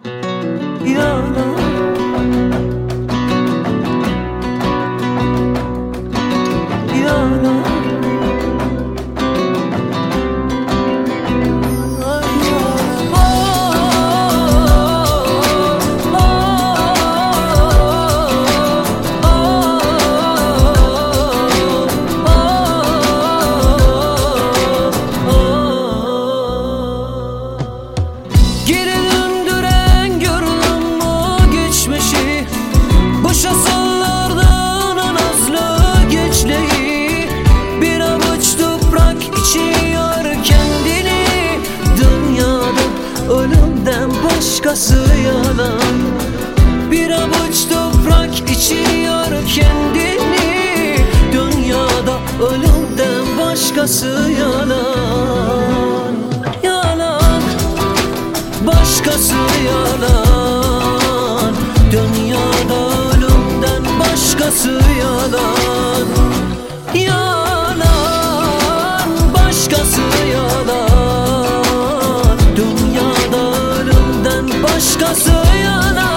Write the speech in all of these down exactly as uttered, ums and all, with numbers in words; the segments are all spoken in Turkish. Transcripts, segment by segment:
yalan. Yalan. Başkası yalan. Bir avuç toprak içiyor kendini. Dünyada ölümden başkası yalan. Yalan. Başkası yalan. Dünyada ölümden başkası yalan. Yalan. Başkası yalan. Başkası yalan.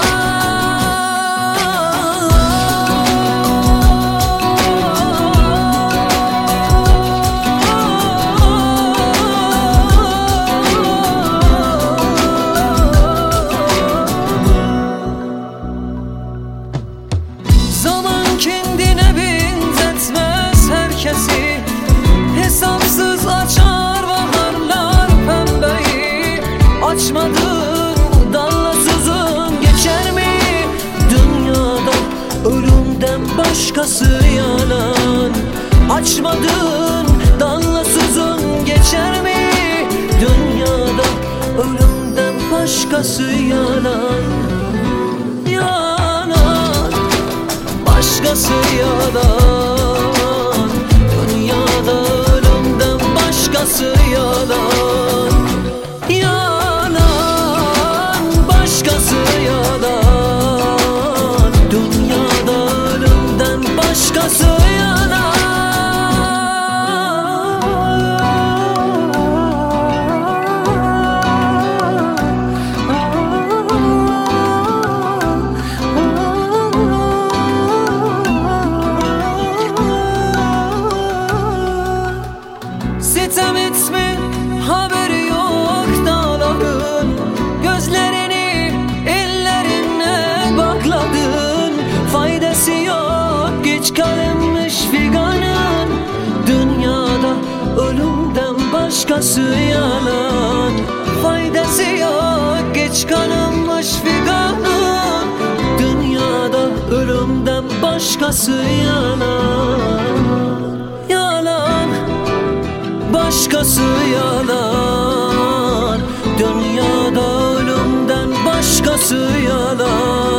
Zaman kendine benzetmez herkesi. Hesapsız açar baharlar pembeyi. Açmadı başkası yalan. Açmadın dallasızın geçer mi? Dünyada ölümden başkası yalan. Yalan. Başkası yalan. Dünyada ölümden başkası yalan. Yalan. Başkası yalan. Başkası yalan. Sitem etme, haberi yok dağların. Gözlerini ellerine bakladın. Faydası yok, geç kalınmış figanın. Dünyada ölümden başkası yalan. Faydası yok, geç kalınmış figanın. Dünyada ölümden başkası yalan. Yalan. Başkası yalan. Dünyada ölümden başkası yalan.